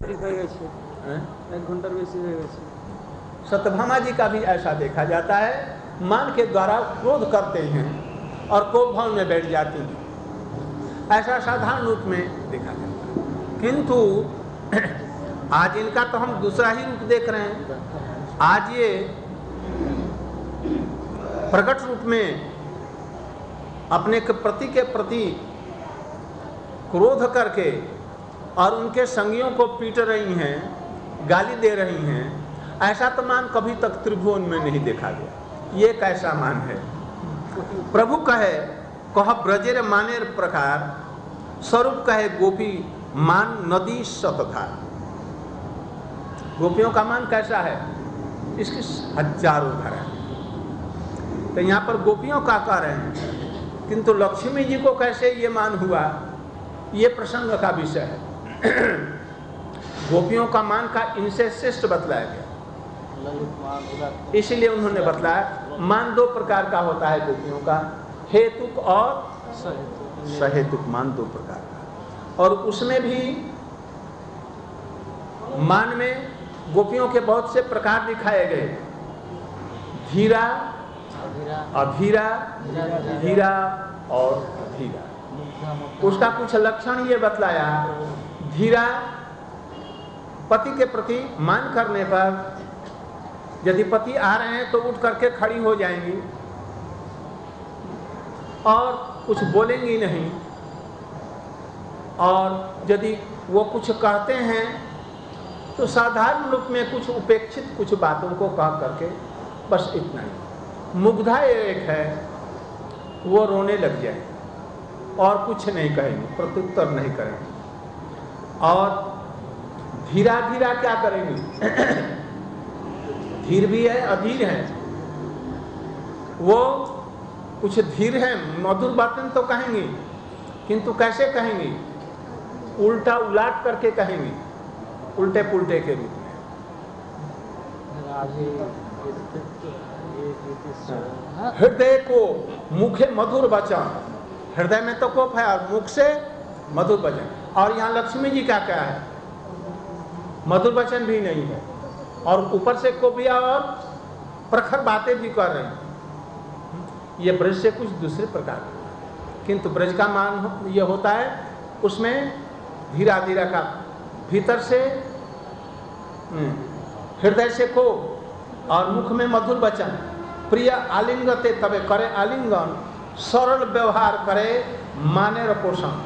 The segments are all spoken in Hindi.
एक घंटा बेसी हो गए। सत्यभामा जी का भी ऐसा देखा जाता है, मान के द्वारा क्रोध करते हैं और कोप भाव में बैठ जाती हैं, ऐसा साधारण रूप में देखा जाता है। किंतु आज इनका तो हम दूसरा ही रूप देख रहे हैं। आज ये प्रकट रूप में अपने पति के प्रति क्रोध करके और उनके संगियों को पीट रही हैं, गाली दे रही हैं, ऐसा तो मान कभी तक त्रिभुवन में नहीं देखा गया। ये कैसा मान है? प्रभु कहे कह ब्रजेर मानेर प्रकार, स्वरूप कहे गोपी मान नदी शतधार। गोपियों का मान कैसा है? इसकी हजारों धारा है। तो यहाँ पर गोपियों का कह रहे हैं, किंतु लक्ष्मी जी को कैसे ये मान हुआ, ये प्रसंग का विषय है। गोपियों का मान का इनसे श्रेष्ठ बतलाया गया, इसलिए उन्होंने बतलाया मान दो प्रकार का होता है गोपियों का, हेतुक और सहेतुक मान दो प्रकार का। और उसमें भी मान में गोपियों के बहुत से प्रकार दिखाए गए, धीरा, अधीरा, धीरा और अधीरा। उसका कुछ लक्षण ये बतलाया, धीरा पति के प्रति मान करने पर यदि पति आ रहे हैं तो उठ करके खड़ी हो जाएंगी और कुछ बोलेंगी नहीं, और यदि वो कुछ कहते हैं तो साधारण रूप में कुछ उपेक्षित कुछ बातों को कह करके बस इतना ही। मुग्धा एक है, वो रोने लग जाए और कुछ नहीं कहेंगे, प्रत्युत्तर नहीं करेंगे। और धीरा धीरा क्या करेंगे? धीर भी है, अधीर है। वो कुछ धीर है, मधुर बातें तो कहेंगी, किंतु कैसे कहेंगी? उल्टा उलाट करके कहेंगी, उल्टे पुल्टे के रूप में। हृदय को मुखे मधुर वचन, हृदय में तो कोप है और मुख से मधुर वचन। और यहाँ लक्ष्मी जी का क्या है? मधुर वचन भी नहीं है और ऊपर से कोपिया और प्रखर बातें भी कर रही हैं। ये ब्रज से कुछ दूसरे प्रकार का, किंतु ब्रज का मान ये होता है, उसमें धीरा धीरा का भीतर से हृदय से को और मुख में मधुर वचन, प्रिय आलिंगते तबे करे आलिंगन, सरल व्यवहार करे माने पोषण।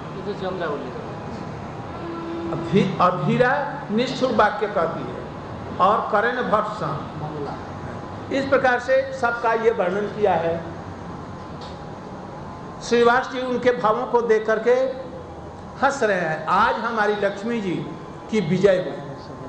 अधीरा निष्ठुर वाक्य कहती है और करें भर्षण। इस प्रकार से सबका ये वर्णन किया है। श्रीवास जी उनके भावों को देख करके हंस रहे हैं। आज हमारी लक्ष्मी जी की विजय हुई।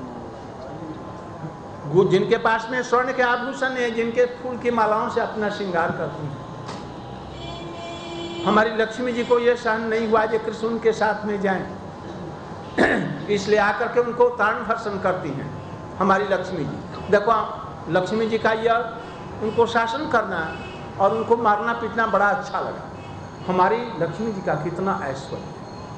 जिनके पास में स्वर्ण के आभूषण है, जिनके फूल की मालाओं से अपना श्रृंगार करती हैं, हमारी लक्ष्मी जी को यह सहन नहीं हुआ कि कृष्ण उनके साथ में जाएं, इसलिए आकर के उनको तारण भर्षण करती हैं हमारी लक्ष्मी जी। देखो लक्ष्मी जी का यह उनको शासन करना और उनको मारना पीटना बड़ा अच्छा लगा। हमारी लक्ष्मी जी का कितना ऐश्वर्य,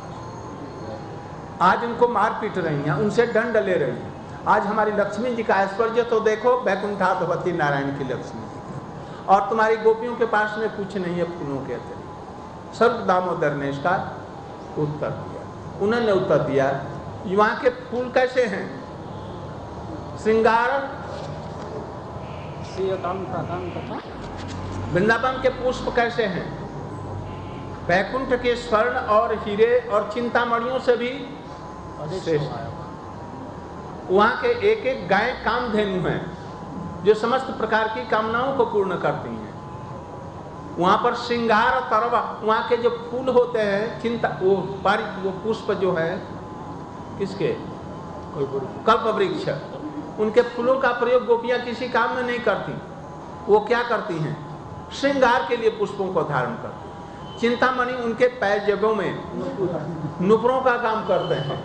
आज उनको मार पीट रही हैं, उनसे दंड ले रही हैं। आज हमारी लक्ष्मी जी का ऐश्वर्य तो देखो, वैकुंठाधिपति नारायण की लक्ष्मी जी की। और तुम्हारी गोपियों के पास में कुछ नहीं है फूलों के अतिरिक्त। सर्व दामोदर ने इसका उत्तर दिया। उन्होंने उत्तर दिया, वहाँ के फूल कैसे हैं? श्रृंगार वृंदावन के पुष्प कैसे हैं? वैकुंठ के स्वर्ण और हीरे और चिंतामणियों से भी श्रेष्ठ। वहाँ के एक एक गाय कामधेनु हैं जो समस्त प्रकार की कामनाओं को पूर्ण करती हैं। वहाँ पर श्रृंगार तरवा, वहाँ के जो फूल होते हैं चिंता, वो पुष्प जो है किसके? कल्प वृक्ष। उनके फूलों का प्रयोग गोपियाँ किसी काम में नहीं करती। वो क्या करती हैं? श्रृंगार के लिए पुष्पों को धारण करती हैं। चिंतामणि उनके पैर जगहों में नुपुरों का काम करते हैं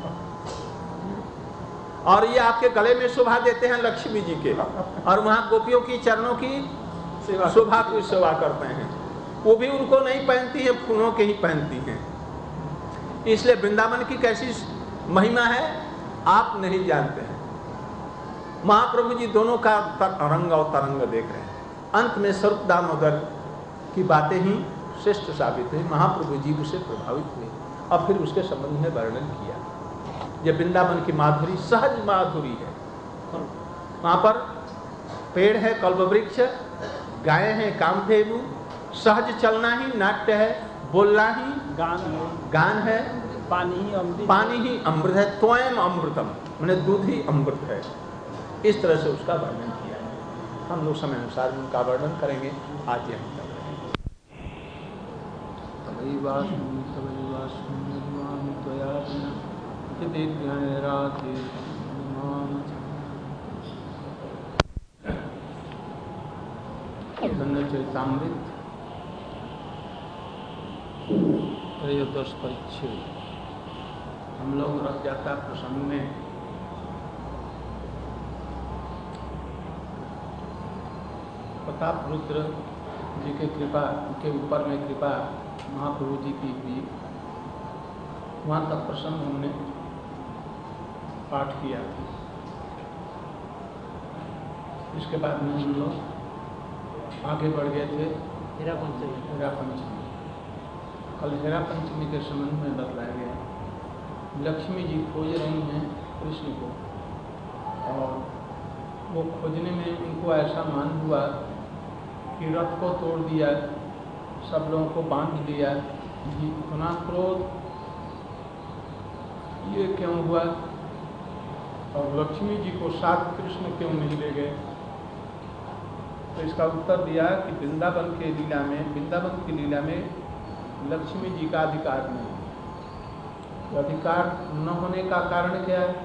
और ये आपके गले में शोभा देते हैं लक्ष्मी जी के। और वहाँ गोपियों की चरणों की शोभा की सेवा करते हैं। वो भी उनको नहीं पहनती है, फूलों के ही पहनती हैं। इसलिए वृंदावन की कैसी महिमा है आप नहीं जानते हैं। महाप्रभु जी दोनों का रंग और तरंग देख रहे हैं। अंत में स्वरूप दामोदर की बातें ही श्रेष्ठ साबित हुई। महाप्रभु जी उसे प्रभावित हुए और फिर उसके संबंध में वर्णन किया। यह वृंदावन की माधुरी सहज माधुरी है। वहाँ पर पेड़ है कल्पवृक्ष, गाय है कामधेनु, सहज चलना ही नाट्य है, बोलना ही गान है, पानी ही अमृत है, त्वयं अमृतम मैंने दूध ही अमृत है। इस तरह से उसका वर्णन किया है। हम लोग समय अनुसार उनका वर्णन करेंगे। आज यह चरितामृत त्रयोदश परिच्छेद। हम लोग रथ यात्रा प्रसंग में प्रताप रुद्र जी के कृपा के ऊपर में कृपा महाप्रभु जी की हुई, वहाँ तक प्रसंग हमने पाठ किया। इसके बाद में हम लोग आगे बढ़ गए थे हेरा पंचमी। कल हेरा पंचमी के संबंध में बतलाया गया। लक्ष्मी जी खोज रही हैं कृष्ण को, और वो खोजने में उनको ऐसा मान हुआ कि रथ को तोड़ दिया, सब लोगों को बांध दिया। जी इतना क्रोध, ये क्यों हुआ? और लक्ष्मी जी को साथ कृष्ण क्यों नहीं ले गए? तो इसका उत्तर दिया कि वृंदावन की लीला में लक्ष्मी जी का अधिकार नहीं। अधिकार न होने का कारण क्या है?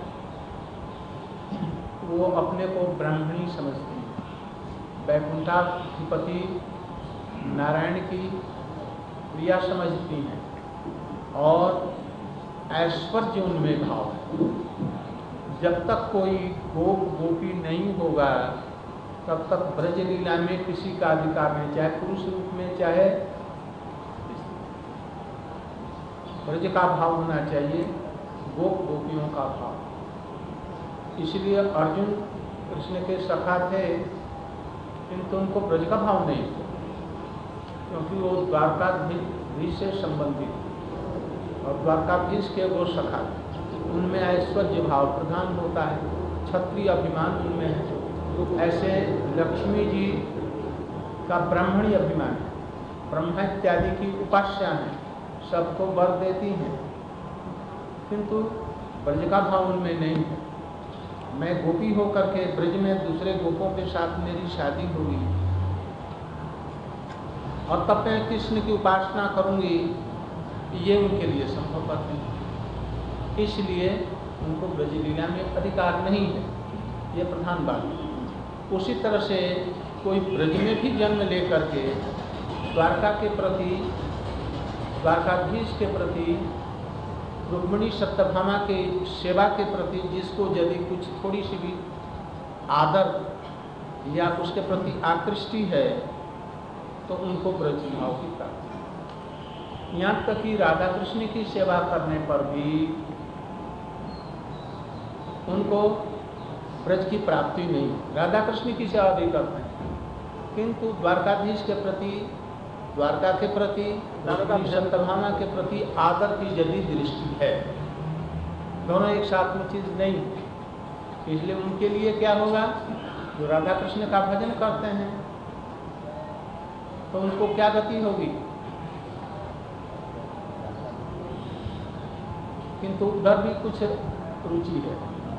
वो अपने को ब्राह्मणी समझती है, वैकुंठाधिपति नारायण की प्रिया समझती हैं, और ऐश्वर्य उनमें भाव है। जब तक कोई गोपी नहीं होगा तब तक ब्रज लीला में किसी का अधिकार नहीं, चाहे पुरुष रूप में चाहे ब्रज का भाव होना चाहिए, गोपियों का भाव। इसलिए अर्जुन कृष्ण के सखा थे, किंतु उनको ब्रज का भाव नहीं था, क्योंकि वो द्वारकाधीश से संबंधित, और द्वारकाधीश के वो सखा, उनमें ऐश्वर्य भाव प्रधान होता है, क्षत्रिय अभिमान उनमें है। ऐसे लक्ष्मी जी का ब्राह्मणी अभिमान है, ब्रह्मा इत्यादि की उपास्या है, सबको वर देती हैं, किंतु ब्रज का भाव उनमें नहीं है। मैं गोपी होकर के ब्रज में दूसरे गोपों के साथ मेरी शादी होगी और तब मैं कृष्ण की उपासना करूंगी, ये उनके लिए संभव बात नहीं। इसलिए उनको ब्रज लीला में अधिकार नहीं है, ये प्रधान बात है। उसी तरह से कोई ब्रज में भी जन्म लेकर के द्वारका के प्रति, द्वारकाधीश के प्रति, रुक्मिणी सत्यभामा के सेवा के प्रति जिसको यदि कुछ थोड़ी सी भी आदर या उसके प्रति आकृष्टि है, तो उनको ब्रज भाव की प्राप्ति। यहाँ तक कि राधा कृष्ण की सेवा करने पर भी उनको ब्रज की प्राप्ति नहीं। राधा कृष्ण की सेवा भी करते हैं, किंतु द्वारकाधीश के प्रति, द्वारका के प्रति, सत्यभामा के प्रति आदर की यदि दृष्टि है, दोनों एक साथ में चीज नहीं। इसलिए उनके लिए क्या होगा? जो राधा कृष्ण का भजन करते हैं तो उनको क्या गति होगी? किंतु उधर भी कुछ रुचि है।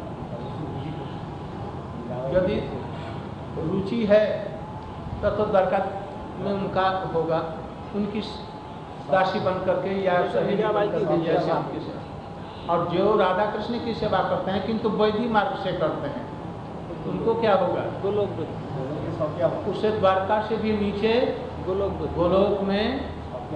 यदि रुचि है तो द्वारका में उनका होगा, उनकी दासी बन करके या सहेली बन करके, जैसे उनकी सेवा। और जो राधा कृष्ण की सेवा करते हैं किंतु वैधि मार्ग से करते हैं, उनको क्या होगा? गोलोक। उससे द्वारका से भी नीचे गोलोक में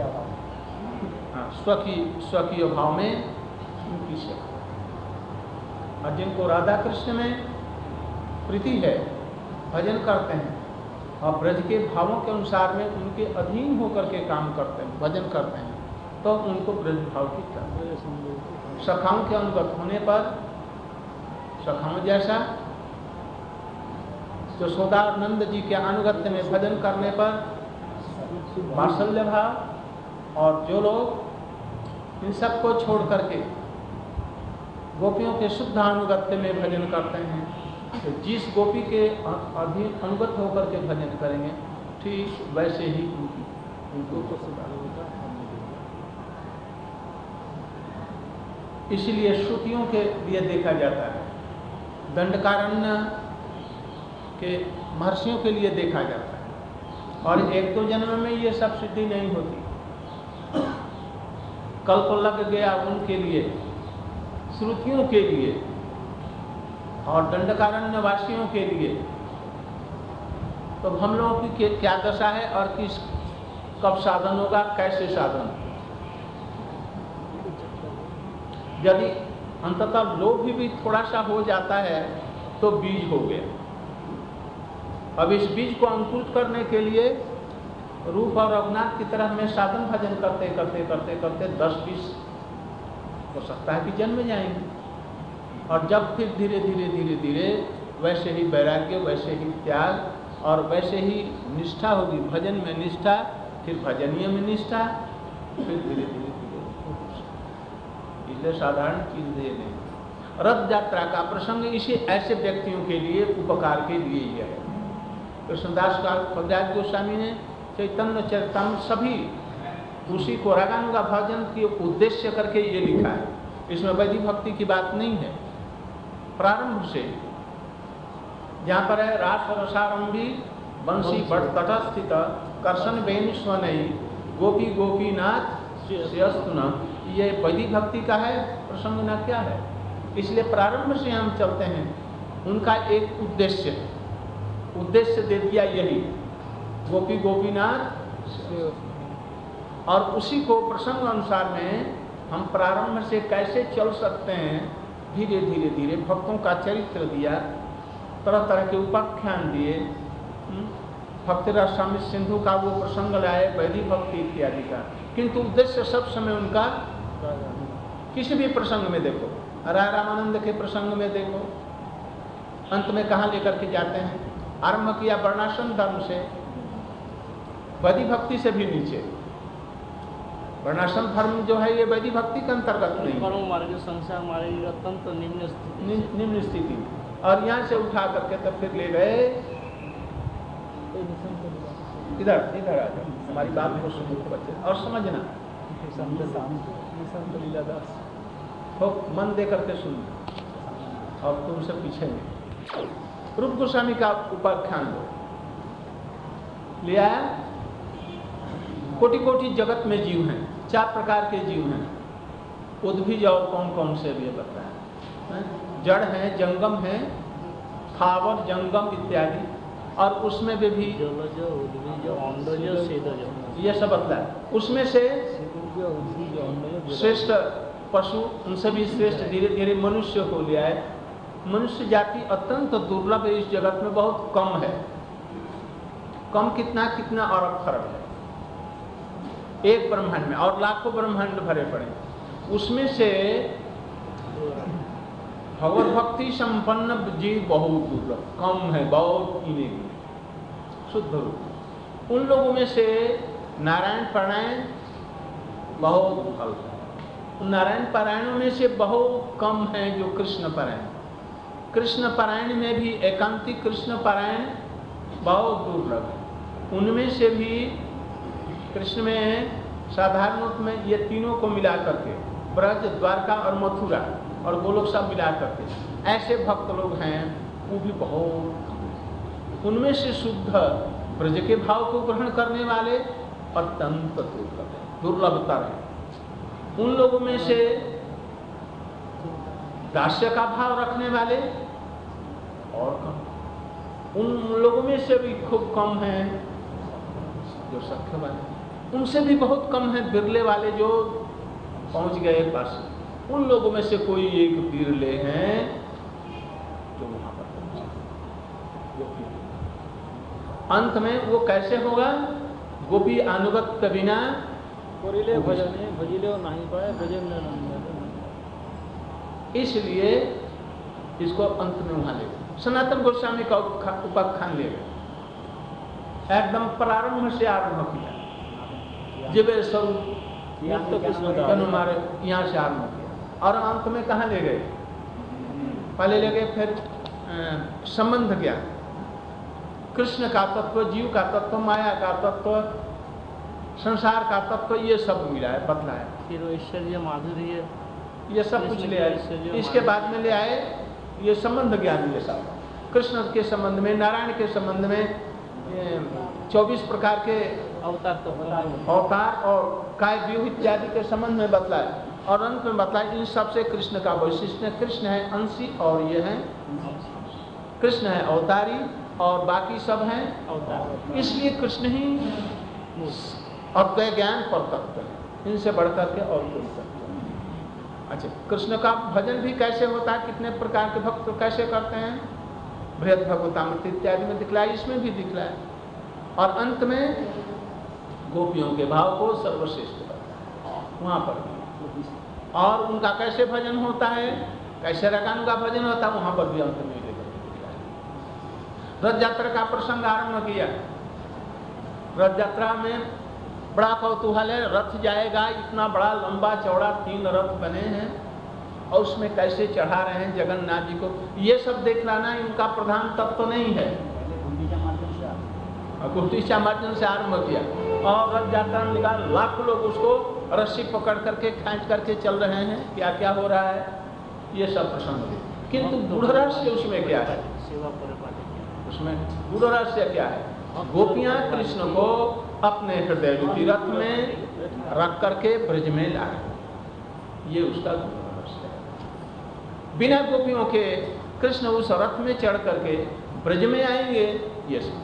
स्वकीय भाव में उनकी सेवा। और जिनको राधा कृष्ण में प्रीति है, भजन करते हैं और ब्रज के भावों के अनुसार में उनके अधीन होकर के काम करते हैं, भजन करते हैं, तो उनको ब्रज भाव की प्राप्ति। सखाओं के अनुगत होने पर सखाओं जैसा। यशोदा और नंद जी के अनुगत्य में भजन करने पर वात्सल्य भाव, और जो लोग इन सबको छोड़ करके गोपियों के शुद्ध अनुगत्य में भजन करते हैं, तो जिस गोपी के अधीन अनुगत होकर के भजन करेंगे, ठीक वैसे ही उनको इसलिए श्रुतियों के लिए देखा जाता है, दंडकारण्य के महर्षियों के लिए देखा जाता है। और एक दो जन्म में ये सब सिद्धि नहीं होती, कल्प लग गया उनके लिए, श्रुतियों के लिए और दंडकारण्य वासियों के लिए। तो हम लोगों की क्या दशा है और किस कब साधन होगा, कैसे साधन। यदि अंततः लोभ भी थोड़ा सा हो जाता है तो बीज हो गया। अब इस बीज को अंकुरित करने के लिए रूप और रघुनाथ की तरह में साधन भजन करते करते करते करते 10-20 हो सकता है कि जन्म जाएंगे, और जब फिर धीरे धीरे धीरे धीरे वैसे ही वैराग्य, वैसे ही त्याग और वैसे ही निष्ठा होगी, भजन में निष्ठा, फिर भजनीय में निष्ठा, फिर धीरे धीरे धीरे। इसलिए साधारण चीज ये नहीं। रथ यात्रा का प्रसंग इसे ऐसे व्यक्तियों के लिए उपकार के लिए ही है। कृष्णदास का कविराज गोस्वामी ने चैतन्य चरितामृत सभी उसी को रागानुगा भजन के उद्देश्य करके ये लिखा है। इसमें वैदिक भक्ति की बात नहीं है। प्रारंभ से जहाँ पर है रास रसारंभी बंसी बट तटस्थित कर्षण बेन स्वनई गोपी गोपीनाथ श्रेयस्तुना, ये वैदिक भक्ति का है प्रसंग, ना क्या है। इसलिए प्रारंभ से हम चलते हैं, उनका एक उद्देश्य दे दिया यही गोपी गोपीनाथ, और उसी को प्रसंग अनुसार में हम प्रारंभ से कैसे चल सकते हैं, धीरे धीरे धीरे भक्तों का चरित्र दिया, तरह तरह के उपाख्यान दिए, भक्ति रसामृत सिंधु का वो प्रसंग लाए, वैदिक भक्ति इत्यादि का। किंतु उद्देश्य सब समय उनका, किसी भी प्रसंग में देखो, राय रामानंद के प्रसंग में देखो, अंत में कहाँ लेकर के जाते हैं, आरंभ किया वर्णाश्रम धर्म से, वैदिक भक्ति से भी नीचे। वर्णाश्रम धर्म जो है ये वैदिक भक्ति के अंतर्गत नहीं, परम मार्ग संसार मार्ग अत्यंत निम्न स्थिति। और यहाँ से उठा करके तब फिर ले गए, इधर इधर आ जाओ, हमारी बात को सुनो बच्चे और समझना, तो मन दे करके सुनना और तुमसे पीछे नहीं। रूप गोस्वामी का उपाख्यान दो लिया। कोटि कोटि जगत में जीव हैं, 4 प्रकार के जीव हैं, उद्भिज और कौन कौन से भी बताया, जड़ हैं, जंगम हैं, स्थावर जंगम इत्यादि, और उसमें भी ये सब बतलाया। उसमें से श्रेष्ठ पशु, उनसे भी श्रेष्ठ धीरे धीरे मनुष्य को लिया है। मनुष्य जाति अत्यंत दुर्लभ है, इस जगत में बहुत कम है। कम कितना कितना अरब खरब है एक ब्रह्मांड में, और लाखों ब्रह्मांड भरे पड़े। उसमें से भगवत भक्ति संपन्न जीव बहुत दुर्लभ, कम है, बहुत गिने शुद्ध रूप। उन लोगों में से नारायण पारायण बहुत फल है। नारायण पारायणों में से बहुत कम है जो कृष्ण पारायण। कृष्ण पारायण में भी एकांतिक कृष्ण पारायण बहुत दुर्लभ है। उनमें से भी कृष्ण में साधारण रूप में ये तीनों को मिला करके, ब्रज, द्वारका और मथुरा और गोलोक सब मिला करके ऐसे भक्त लोग हैं, वो भी बहुत कम है। उनमें से शुद्ध ब्रज के भाव को ग्रहण करने वाले अत्यंत दुर्लभतर है। उन लोगों में से दास्य का भाव रखने वाले और कम। उन लोगों में से भी खूब कम हैं जो सख्य वाले, उनसे भी बहुत कम है बिरले वाले जो पहुंच गए पास। उन लोगों में से कोई एक बिरले हैं जो वहां पर पहुंचे। अंत में वो कैसे होगा? गोपी अनुगत बिना कोरिले भजने भजिले नहीं पाए भजन। इसलिए इसको अंत में वहां ले गए। सनातन गोस्वामी का उपाख्यान ले गए, एकदम प्रारंभ से आरंभ किया, जीवे स्वरूप तो कृष्ण हमारे यहाँ से आरंभ किया और अंत में कहाँ ले गए? पहले ले गए फिर संबंध ज्ञान, कृष्ण का तत्व, जीव का तत्व, माया का तत्व, संसार का तत्व, ये सब मिला है, बतलाया। फिर ऐश्वर्य माधुर्य ये सब कुछ ले आए। इसके बाद में ले आए ये संबंध ज्ञान, ये सब कृष्ण के संबंध में, नारायण के संबंध में 24 प्रकार के अवतार और काय व्यूह इत्यादि के संबंध में बतलाए और अंत में बतलाए इन सबसे कृष्ण का वैशिष्ट है। कृष्ण है अंशी और ये है कृष्ण है अवतारी और बाकी सब हैं अवतार, इसलिए कृष्ण ही अद्वैत ज्ञान पर तत्व है, इनसे बढ़कर के और कोई तत्व। अच्छा, कृष्ण का भजन भी कैसे होता है, कितने प्रकार के भक्त कैसे करते हैं, बृहद भगवतामृत इत्यादि में दिखलाया, इसमें भी दिखलाया और अंत में गोपियों के भाव को सर्वश्रेष्ठ बताया वहां पर। और उनका कैसे भजन होता है, कैसे रकानुगा भजन होता है, वहां पर भी अंत में रथ यात्रा का प्रसंग आरंभ किया। रथ यात्रा में बड़ा कौतूहल है, रथ जाएगा, इतना बड़ा लंबा चौड़ा 3 रथ बने हैं और उसमें कैसे चढ़ा रहे हैं जगन्नाथ जी को, ये सब देख लाना इनका प्रधान तत्व तो नहीं है। गुंडीचा मार्जन से आरंभ किया और रथ यात्रा में निकाल लाखों लोग उसको रस्सी पकड़ करके खींच करके चल रहे हैं, क्या क्या हो रहा है, ये सब प्रसंग है। किंतु गूढ़ रहस्य उसमें क्या है, उसमें गूढ़ रहस्य क्या है, गोपियां कृष्ण को अपने हृदय रूपी रथ में रख करके ब्रज में लाए, ये उसका गूढ़ रहस्य है। बिना गोपियों के कृष्ण उस रथ में चढ़ करके ब्रज में आएंगे, ये सब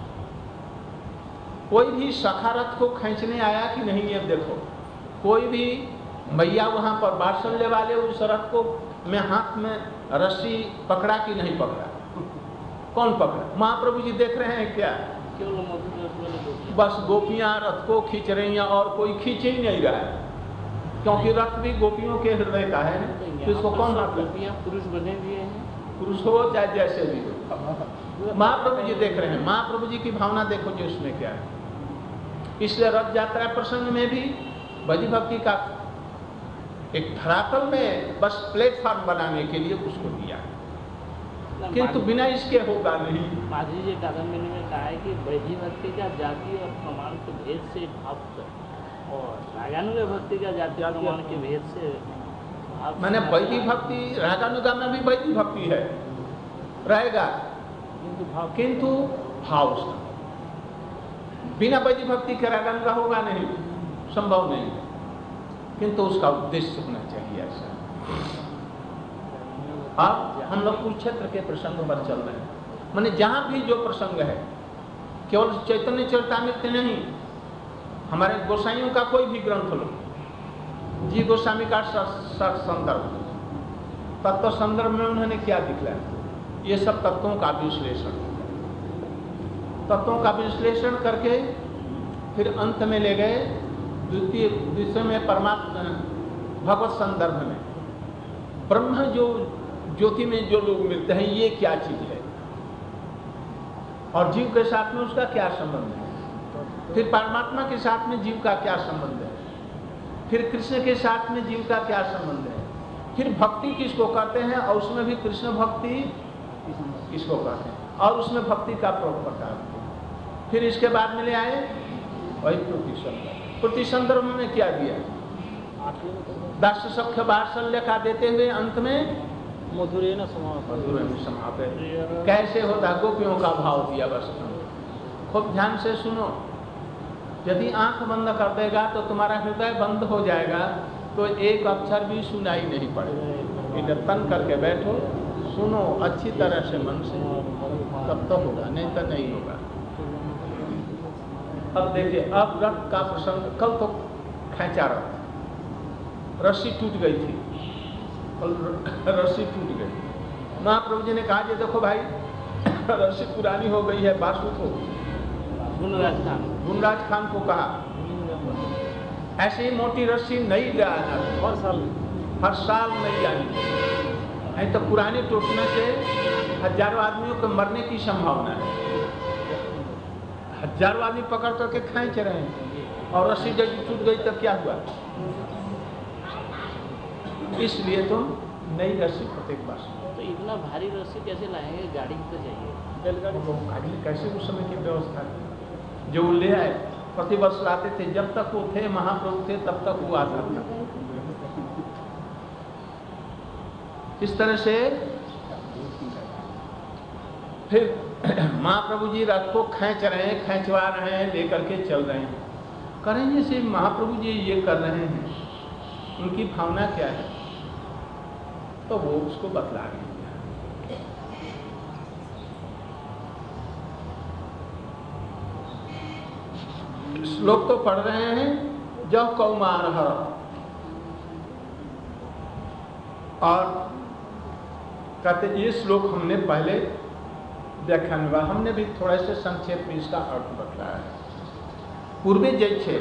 कोई भी सखा रथ को खींचने आया कि नहीं, ये देखो कोई भी मैया वहां पर बात्सल्य वाले उस रथ को में हाथ में रस्सी पकड़ा कि नहीं पकड़ा, कौन पकड़ा, महाप्रभु जी देख रहे हैं क्या, बस गोपियां रथ को खींच रही हैं और कोई खींच ही नहीं रहा है, क्योंकि रथ भी गोपियों के हृदय का है, तो इसको कौन, गोपियां पुरुष बने हुए हैं, पुरुष हो चाहे जैसे भी हो, महाप्रभु जी देख रहे हैं, महाप्रभु जी की भावना देखो जो उसमें क्या है। इसलिए रथ यात्रा प्रसंग में भी भजी भक्ति का एक धरातल में बस प्लेटफॉर्म बनाने के लिए उसको दिया, किंतु बिना इसके होगा नहीं। माधुरी जी कादम्बिनी में कहा है कि वैधि भक्ति का जाति और प्रमाण के भेद से भाव और रागानुगा भक्ति का जाति और प्रमाण के भेद से भाव, मैंने वैधि भक्ति रागानुगा में भी वैधि भक्ति है रहेगा, किंतु भाव उसका बिना वैधि भक्ति के रागानुगा होगा नहीं, संभव नहीं, किंतु उसका उद्देश्य होना चाहिए ऐसा। अब हम लोग कुरुक्षेत्र के प्रसंग पर चल रहे हैं, माने जहां भी जो प्रसंग है, केवल चैतन्य चरितामृत नहीं, हमारे गोसाइयों का कोई भी ग्रंथ लो, जी गोस्वामी का संदर्भ, तत्व संदर्भ में उन्होंने क्या दिखलाया, ये सब तत्वों का विश्लेषण, तत्वों का विश्लेषण करके फिर अंत में ले गए द्वितीय में परमात्मा भगवत संदर्भ में, ब्रह्म जो ज्योति में जो लोग मिलते हैं ये क्या चीज है और जीव के साथ में उसका क्या संबंध है, फिर परमात्मा के साथ में जीव का क्या संबंध है, फिर कृष्ण के साथ में जीव का क्या संबंध है, फिर भक्ति किसको कहते हैं और उसमें भी कृष्ण भक्ति किसको कहते हैं और उसमें भक्ति का प्रकार, फिर इसके बाद में ले आए वही प्रति संदर्भ में क्या दिया, दास्य सख्य वात्सल्य का देते हुए अंत में मधुरे न समापे, कैसे होता, गोपियों का भाव दिया। बस खूब ध्यान से सुनो, यदि आंख बंद कर देगा तो तुम्हारा हृदय बंद हो जाएगा, तो एक अक्षर भी सुनाई नहीं पड़ेगा, इधर तन करके बैठो, सुनो अच्छी तरह से मन से, तब तो होगा, नहीं तो नहीं होगा। अब देखिए, अब रथ का प्रसंग, कल तो खींचा रथ, रस्सी टूट गई थी, रस्सी टूट गई, महाप्रभु जी ने कहा ये देखो भाई रस्सी पुरानी हो गई है, बासु को गुणराज खान को कहा ऐसी मोटी रस्सी नहीं ले आना, हर साल नहीं आनी, नहीं तो पुराने टूटने से हजारों आदमियों के मरने की संभावना है। हजारों आदमी पकड़ करके खींच रहे हैं और रस्सी जब टूट गई तब क्या हुआ? इसलिए तुम नई रस्सी प्रत्येक वर्ष। तो इतना भारी रस्सी कैसे लाएंगे? गाड़ी तो चाहिए, बैलगाड़ी। वो गाड़ी कैसे उस समय की व्यवस्था थी जो ले आए, प्रतिवर्ष लाते थे। जब तक वो थे महाप्रभु थे तब तक वो आता था। इस तरह से फिर महाप्रभु जी रथ को खींच रहे हैं, खींचवा रहे हैं, लेकर के चल रहे हैं। करेंगे से महाप्रभु जी ये कर रहे हैं, उनकी भावना क्या है, तो वो उसको बतला रहे हैं। श्लोक तो पढ़ रहे हैं, जब कौमार और कहते ये श्लोक हमने पहले व्याख्यान हुआ, हमने भी थोड़ा से संक्षेप में इसका अर्थ बताया है। पूर्वे जैसे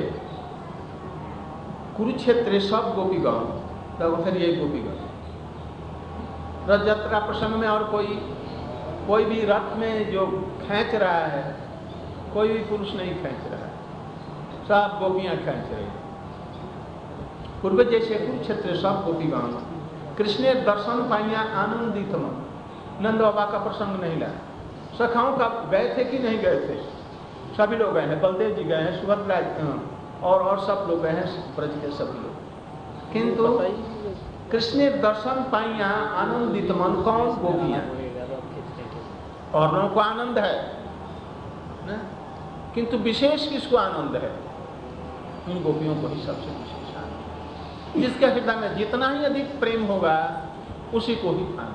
कुरुक्षेत्र सब गोपीगण, तब फिर ये गोपीगण रथ यात्रा प्रसंग में, और कोई भी रथ में जो खींच रहा है, कोई भी पुरुष नहीं खींच रहा है, सब गोपियां खींच रही हैं। पूर्व जैसे कुरुक्षेत्र सब गोपीगण कृष्ण दर्शन पाइया आनंदित मन। नंद बाबा का प्रसंग नहीं लाया। सखाओं का गए थे कि नहीं गए थे? सभी लोग गए हैं, बलदेव जी गए हैं, सुभद्रा और सब लोग गए हैं, ब्रज के सभी लोग। किंतु कृष्ण दर्शन पाइया आनंदित मन, कौन? गोपियां। और लोगों को आनंद है ना? किंतु विशेष किसको आनंद है? उन गोपियों को ही सबसे विशेष आनंद। जिसके हृदय में जितना ही अधिक प्रेम होगा उसी को ही आनंद।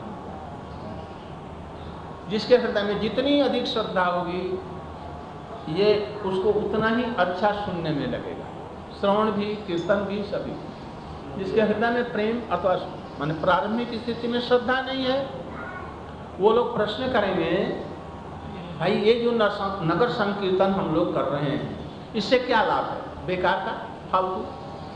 जिसके हृदय में जितनी अधिक श्रद्धा होगी, ये उसको उतना ही अच्छा सुनने में लगेगा, श्रवण भी, कीर्तन भी, सभी। जिसके हृदय में प्रेम अथवा माने प्रारंभिक स्थिति में श्रद्धा नहीं है, वो लोग प्रश्न करेंगे, भाई ये जो नगर संकीर्तन हम लोग कर रहे हैं, इससे क्या लाभ है? बेकार का, फालतू।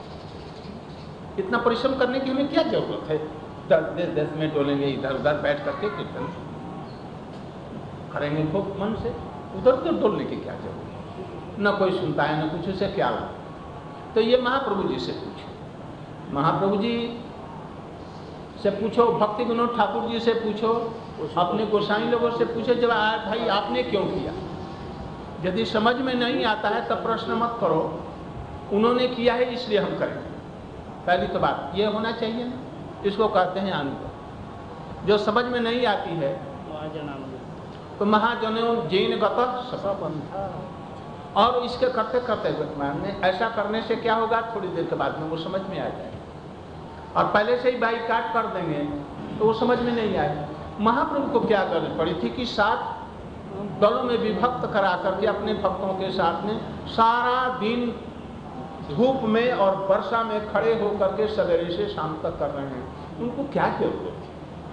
इतना परिश्रम करने की हमें क्या जरूरत है? देश में डोलेंगे, इधर उधर बैठ करके कीर्तन करेंगे खूब मन से, उधर उधर डोलने की क्या जरूरत है? न कोई सुनता है न कुछ, से क्या लाभ? तो ये महाप्रभु जी से पूछो, महाप्रभु जी से पूछो, भक्ति विनोद ठाकुर जी से पूछो, अपने गोसाई लोगों से पूछो, जब भाई आपने क्यों किया? यदि समझ में नहीं आता है तब प्रश्न मत करो, उन्होंने किया है इसलिए हम करेंगे। पहली तो बात ये होना चाहिए ना, इसको कहते हैं अनुभव। जो समझ में नहीं आती है तो महाजनों जैन गत सपंथा, और इसके करते करते हुए ऐसा करने से क्या होगा? थोड़ी देर के बाद में वो समझ में आ जाएगा। और पहले से ही बाइकाट कर देंगे तो वो समझ में नहीं आएगा। महाप्रभु को क्या करनी पड़ी थी कि 7 दलों में विभक्त करा करके अपने भक्तों के साथ में सारा दिन धूप में और वर्षा में खड़े होकर के सवेरे से शाम तक कर रहे हैं। उनको क्या जरूरत थी?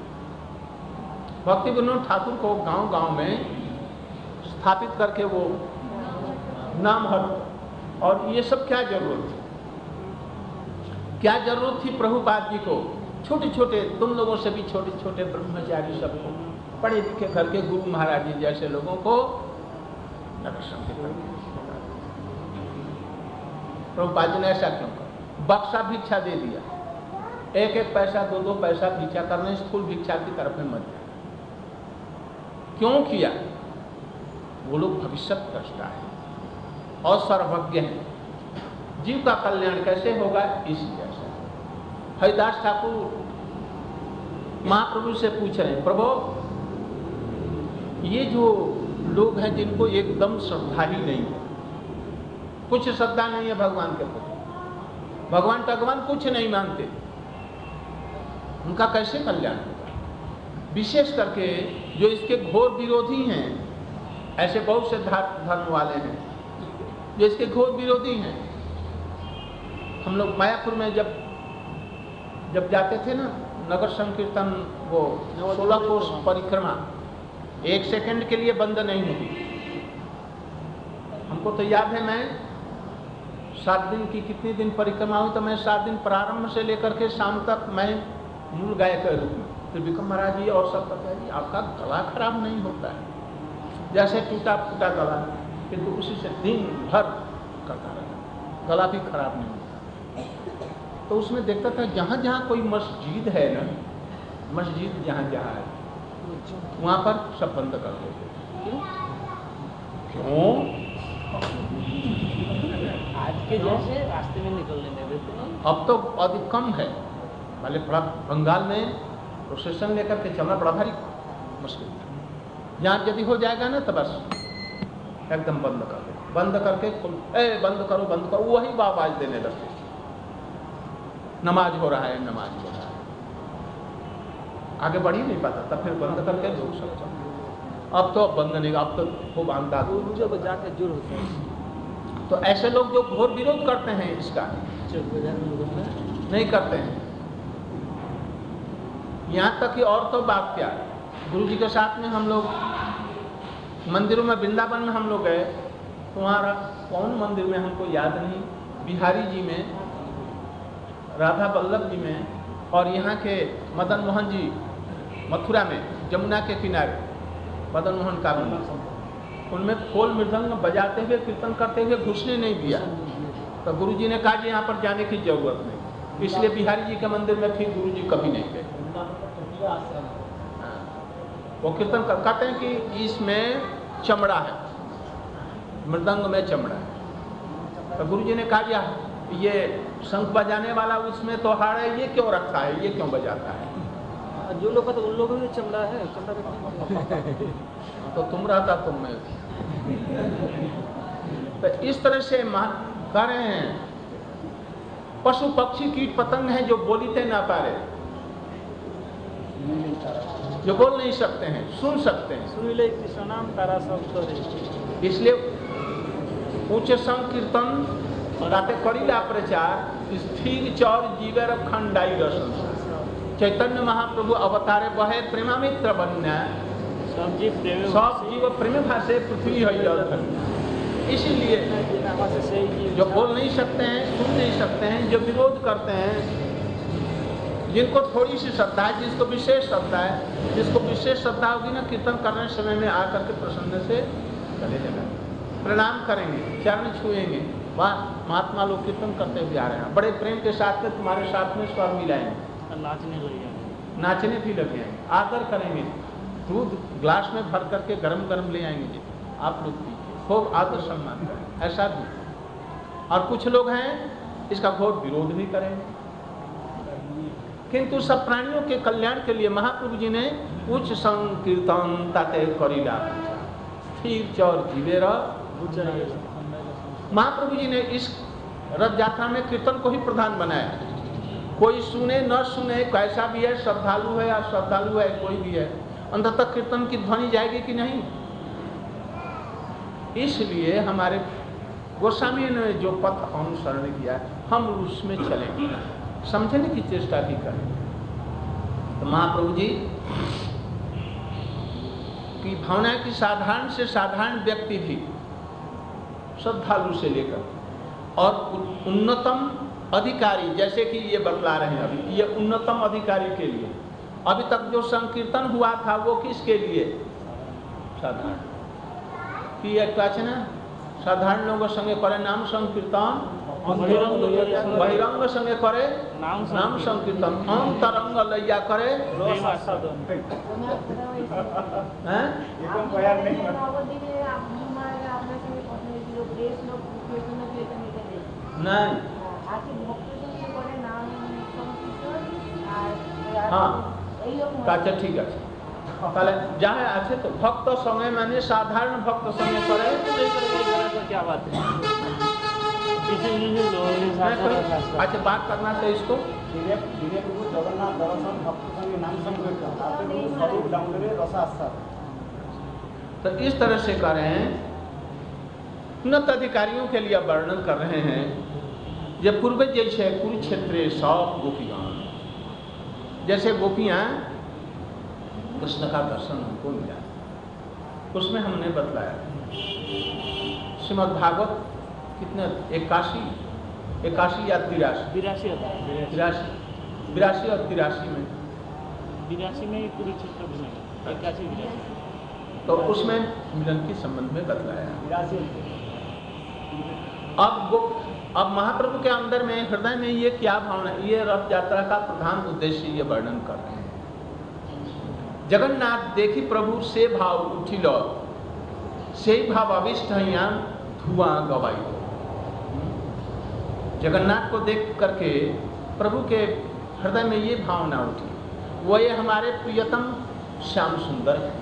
भक्ति विनोद ठाकुर को गांव-गांव में स्थापित करके वो नाम हर, और ये सब क्या जरूरत थी? क्या जरूरत थी प्रभुपाद जी को? छोटे छोटे, तुम लोगों से भी छोटे छोटे ब्रह्मचारी सबको, पढ़े लिखे घर के गुरु महाराज जी जैसे लोगों को प्रभुपाद जी ने ऐसा क्यों कहा? बक्सा भिक्षा दे दिया, 1-1 पैसा 2-2 पैसा भिक्षा करने, स्थूल भिक्षा की तरफ में मत जाना। क्यों किया? वो लोग भविष्य द्रष्टा है और सर्वज्ञ हैं। जीव का कल्याण कैसे होगा इसलिए। हरिदास ठाकुर महाप्रभु से पूछ रहे हैं, प्रभु ये जो लोग हैं जिनको एकदम श्रद्धा ही नहीं है, कुछ श्रद्धा नहीं है भगवान के प्रति, भगवान कुछ नहीं मानते, उनका कैसे कल्याण होगा? विशेष करके जो इसके घोर विरोधी हैं, ऐसे बहुत से धर्म वाले हैं जो इसके घोर विरोधी हैं। हम लोग मायापुर में जब जाते थे ना, नगर संकीर्तन, वो 16 कोस परिक्रमा 1 सेकंड के लिए बंद नहीं होती। हमको तो याद है, मैं 7 दिन की कितनी दिन परिक्रमा हुई, तो मैं 7 दिन प्रारंभ से लेकर के शाम तक मैं मूल गायक के रूप में त्रिविक्रम महाराज जी और सब कहते हैं जी आपका गला खराब नहीं होता है, जैसे टूटा फूटा गला, किंतु उसी से दिन भर करता रहता, गला भी खराब नहीं होता। तो उसमें देखता था जहाँ जहाँ कोई मस्जिद है ना, मस्जिद जहाँ जहाँ है वहाँ पर सब बंद कर देते। क्यों? आज के जैसे रास्ते में निकलने नहीं देते हैं। अब तो अधिक कम है, पहले बड़ा बंगाल में प्रोसेशन लेकर के चलना बड़ा भारी मुश्किल था। यहाँ यदि हो जाएगा ना तो बस एकदम बंद कर दे, बंद करके बंद करो, वही आवाज देने लगते, नमाज हो रहा है, नमाज हो रहा है, आगे बढ़ ही नहीं पाता, तब फिर बंद करके लोग सब चलते। अब तो बंद नहीं, अब तो खूब अंदाज जब जाके जुड़ होते हैं। तो ऐसे लोग जो घोर विरोध करते हैं इसका, नहीं करते हैं। यहाँ तक कि और तो बात क्या, गुरु जी के साथ में हम लोग मंदिरों में, वृंदावन में हम लोग गए, तुम्हारा कौन मंदिर में हमको याद नहीं, बिहारी जी में, राधा वल्लभ जी में, और यहाँ के मदन मोहन जी मथुरा में, जमुना के किनारे मदन मोहन का मंदिर, उनमें खोल मृदंग बजाते हुए कीर्तन करते हुए घुसने नहीं दिया। तो गुरु जी ने कहा कि यहाँ पर जाने की जरूरत नहीं, इसलिए बिहारी जी के मंदिर में फिर गुरु जी कभी नहीं गए। वो कीर्तन कहते हैं कि इसमें चमड़ा है, मृदंग में चमड़ा है। तो गुरु जी ने कहा ये शंख बजाने वाला उसमें तो हाड़ है, ये क्यों रखा है, ये क्यों बजाता है? जो लोग तो उन लोगों में चमड़ा है, चमड़ा तो तुम रहता तुम में। तो इस तरह से कह रहे हैं, पशु पक्षी कीट पतंग हैं जो बोलीते ना पारे, जो बोल नहीं सकते हैं, सुन सकते हैं। सुनिले कृष्ण नाम तारा सब तो इसलिए ऊंचे संकीर्तन राते करीला प्रचार, स्थिर चौर जीवर खंडाई रसन। चैतन्य महाप्रभु अवतारे बहे प्रेमामित्र बन्या, सब जीव प्रेम भाषे पृथ्वी है। इसीलिए जो बोल नहीं सकते हैं, सुन नहीं सकते हैं, जो विरोध करते हैं, जिनको थोड़ी सी श्रद्धा है, जिसको विशेष श्रद्धा है, जिसको विशेष श्रद्धा होगी ना, कीर्तन करने समय में आकर के प्रसन्न से गले लगाएंगे, प्रणाम करेंगे, चरण छुएंगे, वाह महात्मा लोग कीर्तन करते हुए आ रहे हैं, बड़े प्रेम के साथ में तुम्हारे साथ में स्वर मिलाएंगे, नाचने भी लगे आएंगे, आदर करेंगे, दूध ग्लास में भर करके गरम गरम ले आएंगे जी, आप लोग पीजिए, खूब आदर सम्मान करें, ऐसा भी। और कुछ लोग हैं इसका घोर विरोध भी करेंगे, किंतु सब प्राणियों के कल्याण के लिए महाप्रभु जी ने उच्च संकीर्तन ताते करीला स्थिर चौर जीवेरा। महाप्रभु जी ने इस रथ यात्रा में कीर्तन को ही प्रधान बनाया। कोई सुने न सुने, कैसा भी है, श्रद्धालु है या श्रद्धालु है, कोई भी है, अंततः कीर्तन की ध्वनि जाएगी कि नहीं। इसलिए हमारे गोस्वामी ने जो पथ अनुसरण किया, हम उसमें चलेंगे, समझने की चेष्टा भी करें। तो महाप्रभु जी की भावना की साधारण से साधारण व्यक्ति भी, श्रद्धालु से लेकर और उन्नतम अधिकारी, जैसे कि ये बतला रहे हैं अभी, ये उन्नतम अधिकारी के लिए। अभी तक जो संकीर्तन हुआ था वो किसके लिए? साधारण की एक ना, साधारण लोगों संगे करे नाम संकीर्तन, बहिरंग संगे करे नाम संकीर्तन, अंतरंग लैया करे नहीं। हाँ अच्छा ठीक है, তাহলে যারা আছে তো ভক্ত সঙ্গে মানে সাধারণ ভক্ত সঙ্গে করে क्या बात है। अच्छा बात करना चाहिए इसको। जगन्नाथ दर्शन भक्त संगे नाम संकीर्तन। तो इस तरह से कर रहे हैं, उन्नत अधिकारियों के लिए वर्णन कर रहे हैं। ये पूर्व जैसे कुरुक्षेत्र सब गोपियां, जैसे गोपियां कृष्ण का दर्शन हमको मिला, उसमें हमने बतलाया श्रीमद् भागवत कितने 81 या 83 82 और 83 में 82 में ही कुरुक्षेत्र में 81-82 तो उसमें मिलन के संबंध में बतलाया। अब महाप्रभु के अंदर में हृदय में ये क्या भावना, ये रथ यात्रा का प्रधान उद्देश्य ये वर्णन कर रहे हैं। जगन्नाथ देखी प्रभु से भाव उठिल, से भाव अविष्ट यहाँ धुआं गवाई। जगन्नाथ को देख करके प्रभु के हृदय में ये भावना उठी, वो ये हमारे प्रियतम श्याम सुंदर है,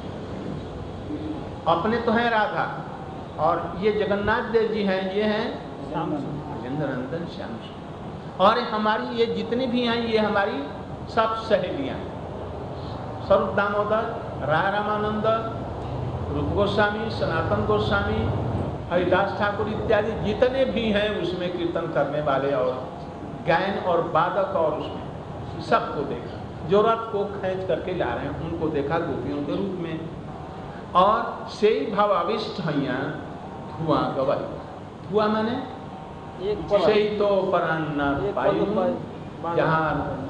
अपने तो हैं राधा और ये जगन्नाथ देव जी हैं, ये हैं ब्रजेंद्रनंदन श्याम सुंदर, और हमारी ये जितनी भी हैं ये हमारी सब सहेलियां हैं। स्वरूप दामोदर, राय रामानंद, रूप गोस्वामी, सनातन गोस्वामी, हरिदास ठाकुर इत्यादि जितने भी हैं उसमें कीर्तन करने वाले और गायन और वादक, और उसमें सबको देखा। जो रथ को खींच करके ला रहे हैं उनको देखा गोपियों के रूप में, और से भावाविष्ट हैया धुआं गवाई। धुआं माने से तो परान्ना पायु, जहाँ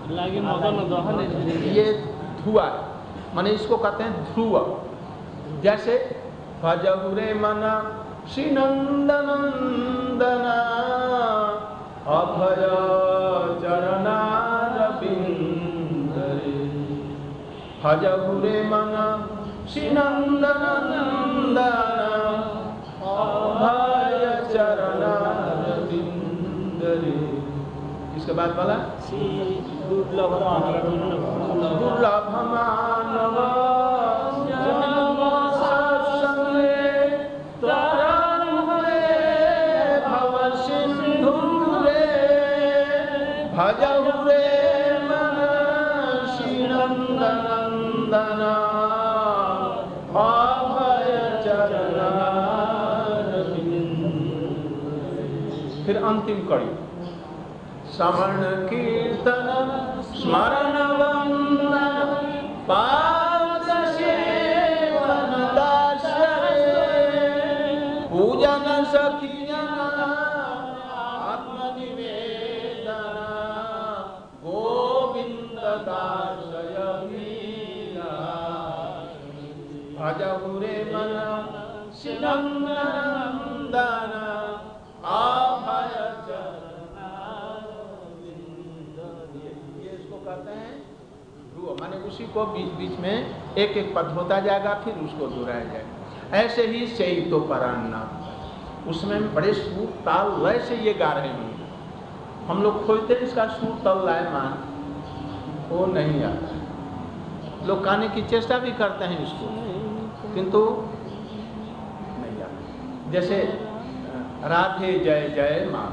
ये धुआं माने इसको कहते हैं ध्रुव। जैसे भजहुरे मन श्री नंदनंदना अभय चरणारविंदरे, भजहुरे मन श्री नंदनंदना अभय चरणारविंदरे। इसके बाद बोला दुर्लभ मानव सत्संगे तरंग भव सिंधु रे, भजहुरे मन श्री नंदनंदना अभय चरणारविंदरे। फिर अंतिम कड़ी श्रवण कीर्तन स्मरण वंदन पाद सेवन दासरे, पूजन सखियन आत्मनिवेदन गोविंद दासय मीरा, भजहुरे मन श्री नंदनंदन अभय कहते हैं ध्रुव, माने उसी को बीच बीच में एक एक पद होता जाएगा, फिर उसको दोहराया जाएगा। ऐसे ही से तो परान्ना, उसमें बड़े सूर ताल लय से ये गा रहे हैं। हम लोग खोजते हैं इसका सूर ताल लय मान, वो नहीं आता। लोग गाने की चेष्टा भी करते हैं इसको, किंतु नहीं आता। जैसे राधे जय जय माँ,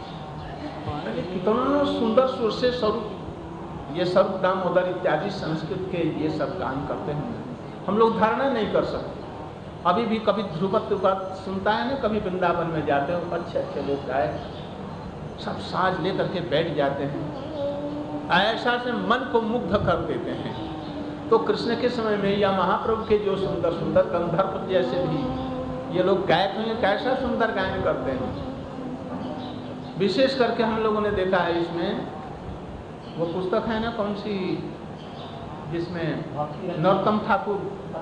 कितना सुंदर सुर से स्वरूप ये सब दामोदर इत्यादि संस्कृत के ये सब गान करते हैं, हम लोग धारणा नहीं कर सकते। अभी भी कभी ध्रुपद सुनता है ना, कभी वृंदावन में जाते हो, अच्छे अच्छे लोग गाए सब साज लेकर के बैठ जाते हैं, ऐसा से मन को मुग्ध कर देते हैं। तो कृष्ण के समय में या महाप्रभु के जो सुंदर सुंदर गंधर्व जैसे भी ये लोग गायक हैं, कैसा सुंदर गायन करते हैं। विशेष करके हम लोगों ने देखा है इसमें वो पुस्तक है ना, कौन सी, जिसमें नरोत्तम ठाकुर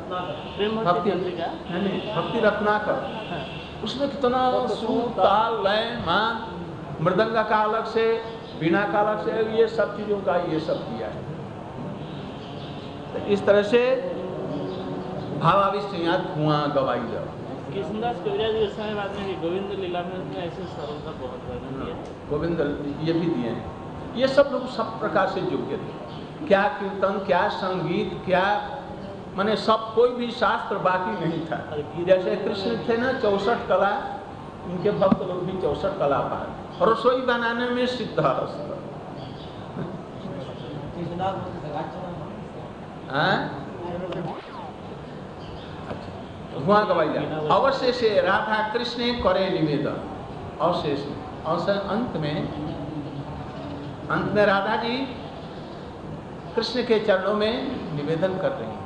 भक्ति रत्नाकर, उसमें कितना सूर ताल लय मान, मृदंग का अलग से, वीणा का अलग से, ये सब चीजों का ये सब किया है। तो इस तरह से भावाविष्ट यहाँ धुआं गवाई जाओ। कृष्णदास कविराज गोस्वामी बाद में गोविंद लीला में ऐसे सरल का बहुत वर्णन किया, गोविंद ये भी दिए हैं। ये सब लोग सब प्रकार से योग्य थे, क्या कीर्तन, क्या संगीत, क्या माने सब, कोई भी शास्त्र बाकी नहीं था। जैसे कृष्ण थे ना 64 कला, उनके भक्त लोग भी 64 कला पाए, और रसोई बनाने में सिद्धहस्त। धुआं गवाई जाए। अवश्य से राधा कृष्ण करे निवेदन, अवशेष अवसर अंत में राधा जी कृष्ण के चरणों में निवेदन कर रही हैं।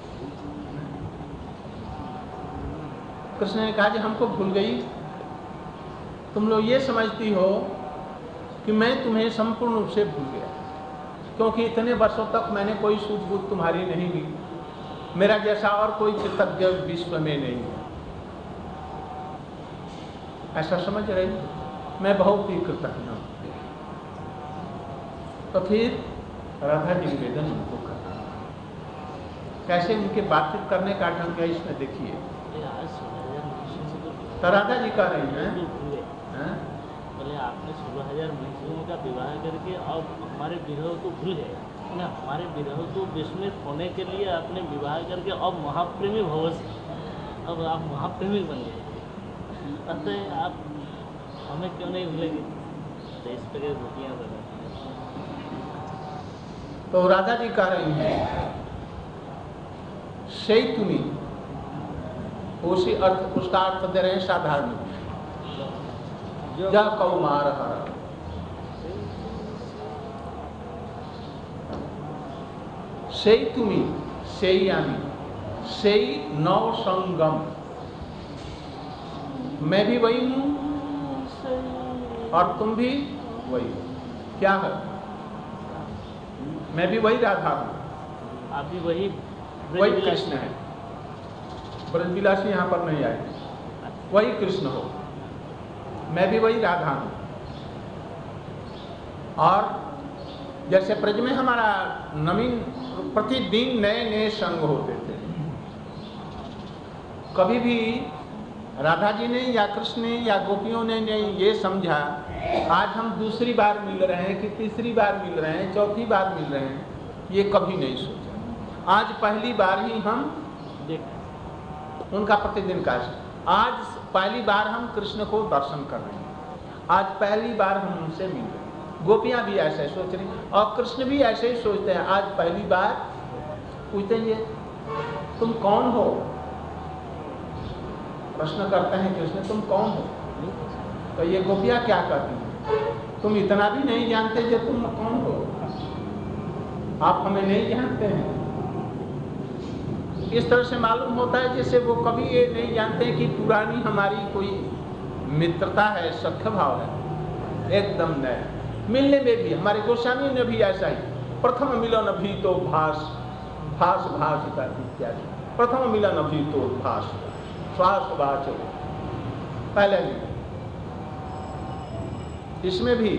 कृष्ण ने कहा कि हमको भूल गई, तुम लोग ये समझती हो कि मैं तुम्हें संपूर्ण रूप से भूल गया, क्योंकि इतने वर्षों तक मैंने कोई सूझबूझ तुम्हारी नहीं ली, मेरा जैसा और कोई कृतज्ञ विश्व में नहीं है, ऐसा समझ रही, मैं बहुत ही कृतज्ञ हूं। तो फिर राधा जी निवेदन उनको करना, कैसे उनके बातचीत करने का ढंग है इसमें देखिए। तो राधा जी कह रही हैं, बोले आपने 16,000 मनुष्यों का विवाह करके अब हमारे विरह को भूल गए ना, हमारे विरह को विस्मृत होने के लिए आपने विवाह करके अब महाप्रेमी भवस, अब आप महाप्रेमी बन गए, अतः आप हमें क्यों नहीं भूलेंगे। तो इस प्रकार गोपियाँ बना। तो राधा जी कह रही हैं सही तुम्ही, उसी अर्थ, उसका अर्थ दे रहे हैं साधारण, जा कौमार हरा, सही तुम्ही, सही आमी, सही नव संगम, मैं भी वही हूं और तुम भी वही। क्या है? मैं भी वही राधा हूं, आप भी वही कृष्ण है। ब्रजविलासी यहाँ पर नहीं आए, वही कृष्ण हो, मैं भी वही राधा हूं। और जैसे ब्रज में हमारा नवीन प्रतिदिन नए नए संग होते थे, कभी भी राधा जी ने या कृष्ण ने या गोपियों ने ये समझा आज हम दूसरी बार मिल रहे हैं कि तीसरी बार मिल रहे हैं, चौथी बार मिल रहे हैं, ये कभी नहीं सोचा। आज पहली बार ही हम उनका प्रतिदिन का, आज पहली बार हम कृष्ण को दर्शन कर रहे हैं, आज पहली बार हम उनसे मिल रहे हैं। गोपियां भी ऐसे सोच रही और कृष्ण भी ऐसे ही सोचते हैं। आज पहली बार पूछते हैं तुम कौन हो, प्रश्न करते हैं कृष्ण तुम कौन हो। तो ये गोपियां क्या कहती हैं, तुम इतना भी नहीं जानते जो तुम कौन हो, आप हमें नहीं जानते हैं। इस तरह से मालूम होता है जैसे वो कभी ये नहीं जानते कि पुरानी हमारी कोई मित्रता है, सख्य भाव है, एकदम नया। मिलने में भी हमारे गोस्वामी ने भी ऐसा ही, प्रथम मिलन भी तो भास भास भाषिता इत्यादि, प्रथम मिलन भी तो भास श्वास वाचो, पहले भी इसमें भी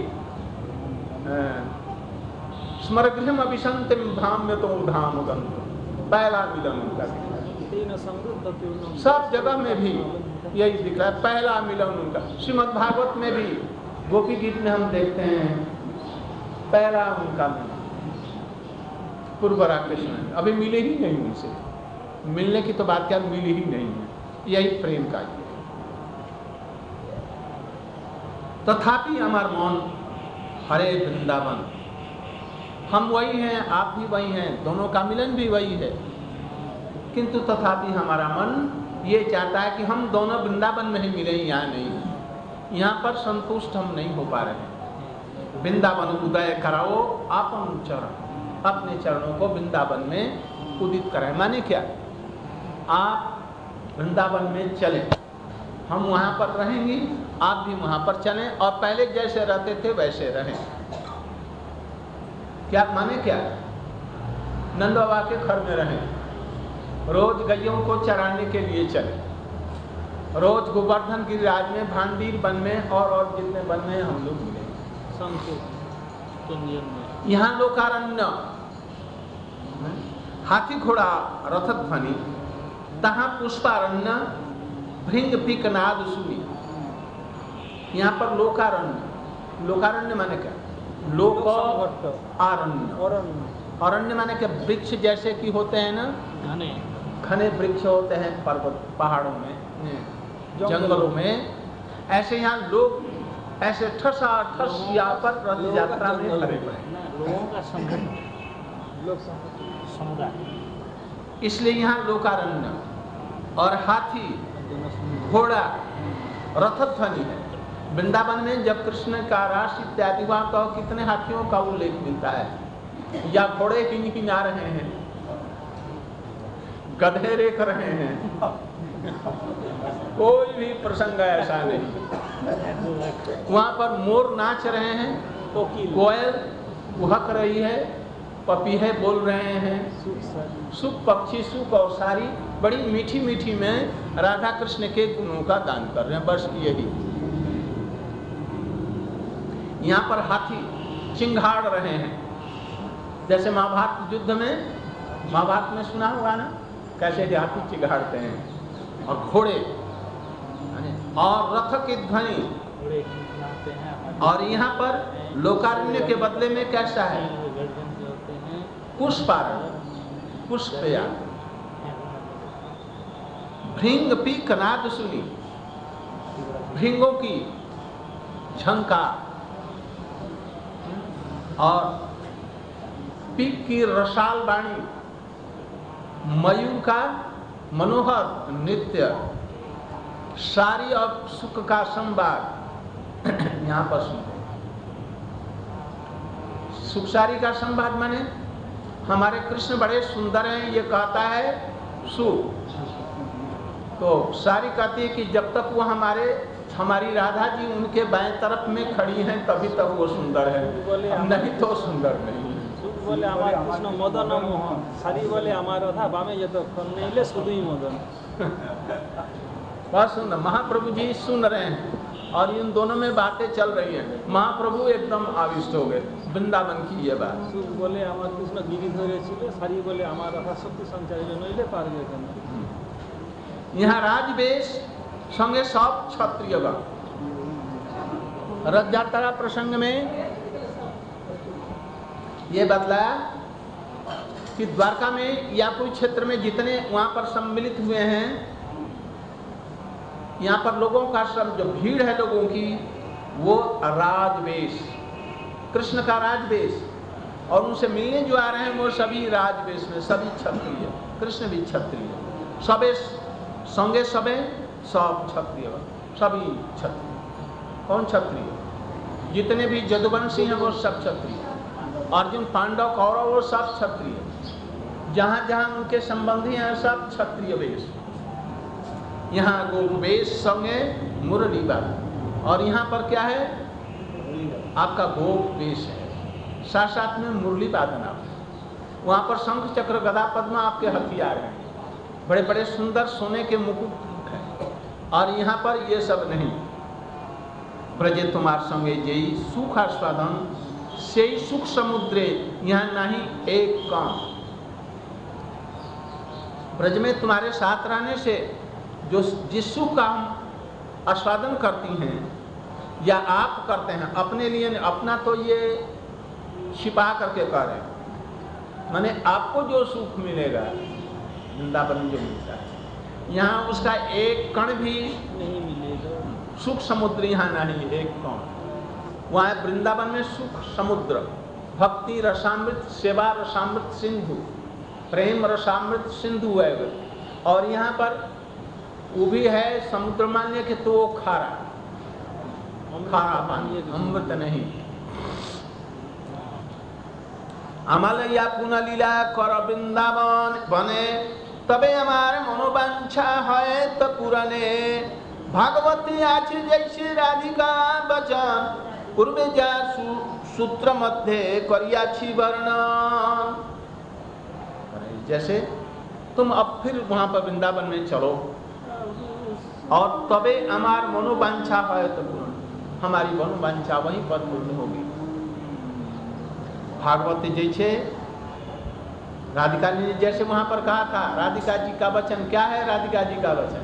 स्मरगृहम अभिशंतिम धाम में तो धाम गंत, पहला मिलन उनका दिख रहा है। सब जगह में भी यही दिख रहा है, पहला मिलन उनका। श्रीमद् भागवत में भी गोपी गीत में हम देखते हैं पहला उनका मिलन पूर्वरा कृष्ण, अभी मिले ही नहीं उनसे, मिलने की तो बात क्या, मिली ही नहीं है, यही प्रेम का ही। तथापि अमर मौन हरे वृंदावन, हम वही हैं, आप भी वही हैं, दोनों का मिलन भी वही है, किंतु तथापि हमारा मन ये चाहता है कि हम दोनों वृंदावन में ही मिले, यहाँ नहीं, यहाँ पर संतुष्ट हम नहीं हो पा रहे। वृंदावन उदय कराओ आपन चरण, अपने चरणों को वृंदावन में उदित कराए। माने क्या, आप वृंदावन में चलें, हम वहाँ पर रहेंगे, आप भी वहाँ पर चलें और पहले जैसे रहते थे वैसे रहें। क्या माने क्या, नंद बाबा के घर में रहें, रोज गैयों को चराने के लिए चले, रोज गोवर्धन गिरिराज में, भांडीर वन में और जितने वन में हम लोग मिले। यहाँ लोकारण्य हाथी घोड़ा रथ ध्वनि, तहाँ पुष्पारण्य भृंग पिकनाद सुनी। यहाँ पर लोकारण्य, लोकारण्य माने क्या, लोक आरण्य, अरण्य माने क्या, वृक्ष जैसे कि होते हैं ना, घने घने वृक्ष होते हैं पर्वत पहाड़ों में, जंगलों में, ऐसे यहाँ लोग ऐसे ठसा ठस यहाँ पर रथ यात्रा में खड़े पड़े, लोगों का समुदाय, इसलिए यहाँ लोकारण्य। और हाथी घोड़ा रथ ध्वनि है। वृंदावन में जब कृष्ण का रास इत्यादि हुआ तो कितने हाथियों का उल्लेख मिलता है, या घोड़े ही आ रहे हैं, गधे रेख रहे हैं, कोई भी प्रसंग ऐसा नहीं। वहां पर मोर नाच रहे हैं, कोयल कुहक रही है, पपीहे बोल रहे हैं, सुख पक्षी, सुख और सारी बड़ी मीठी मीठी में राधा कृष्ण के गुणों का गान कर रहे हैं। बस यही। यहाँ पर हाथी चिंघाड़ रहे हैं, जैसे महाभारत युद्ध में, महाभारत में सुना होगा ना, कैसे हाथी चिंघाड़ते हैं, और घोड़े और रथ की ध्वनि। और यहाँ पर लोकारण्य के बदले में कैसा है, पुष्पारण, पुष्पया, भृंग पीक नाद सुनी, भृंगों की झंकार और पीक की रसाल वाणी, मयूर का मनोहर नृत्य, सारी और सुख का संवाद यहाँ पर सुनते। सुखसारी का संवाद माने हमारे कृष्ण बड़े सुंदर हैं, ये कहता है सुख। तो सारी कहती है कि जब तक वो हमारी राधा जी उनके बाएं तरफ में खड़ी हैं तभी तक वो सुंदर है, नहीं तो सुंदर नहीं। बोले हमारे कृष्ण मदन मोहन, सारी बोले हमारा था बामे ये तो नहीं ले सुधु ही मदन। बहुत सुंदर। महाप्रभु जी सुन रहे हैं और इन दोनों में बातें चल रही हैं। महाप्रभु एकदम आविष्ट हो गए, वृंदावन की ये बात। बोले हमारे कृष्ण गिरी धरे छिले, सारी बोले हमारा था शक्ति संचारी नहीं ले पार गए। यहाँ राजवेश संगे सब क्षत्रियगण। रथ यात्रा प्रसंग में ये बतलाया कि द्वारका में या कोई क्षेत्र में जितने वहां पर सम्मिलित हुए हैं, यहाँ पर लोगों का सब जो भीड़ है लोगों की, वो राजवेश, कृष्ण का राजवेश, और उनसे मिलने जो आ रहे हैं वो सभी राजवेश में, सभी क्षत्रिय, कृष्ण भी क्षत्रिय, सबे संगे सबे सब क्षत्रिय, सभी क्षत्रिय। कौन क्षत्रिय? जितने भी जदुवंशी हैं वो सब क्षत्रिय, अर्जुन पांडव कौरव वो सब क्षत्रिय, जहाँ जहाँ उनके संबंधी हैं सब क्षत्रिय वेश। यहाँ गोवेश संगे मुरली बात, और यहाँ पर क्या है, आपका गोवेश है, साथ साथ में मुरली बादना। वहाँ पर शंख चक्र गदा पद्म आपके हथियार हैं, बड़े बड़े सुंदर सोने के मुकुट हैं, और यहाँ पर ये सब नहीं। ब्रजे तुम्हार संगे जई सुख आस्वादन से सुख समुद्रे, यहाँ नहीं एक काम। ब्रज में तुम्हारे साथ रहने से जो जिस सुख का हम आस्वादन करती हैं या आप करते हैं अपने लिए, अपना तो ये छिपा करके कह रहे हैं, माने आपको जो सुख मिलेगा वृंदावन जो मिलता है, यहाँ उसका एक कण भी नहीं मिलेगा। सुख समुद्र यहाँ नहीं एक कण। वहाँ वृंदावन में सुख समुद्र, भक्ति रसामृत, सेवा रसामृत सिंधु, प्रेम रसामृत सिंधु है। और यहाँ पर वो भी है समुद्र मान्य के, तो खारा खारा पानी, अमृत नहीं। अमलया पुनः लीला कर वृंदावन बने, तबे हमारे मनोवांछा है तो पुराने। भागवती आछि जैसे राधिका बचन, पूर्वे जा सूत्र मध्य करियाछि वर्णन। जैसे तुम अब फिर वहां पर वृंदावन में चलो, और तबे हमार मनोवांछा है तो पूर्ण, हमारी मनोवांछा वहीं पर पूर्ण होगी। भागवती जैसे राधिका ने जैसे वहां पर कहा था, राधिका जी का वचन क्या है? राधिका जी का वचन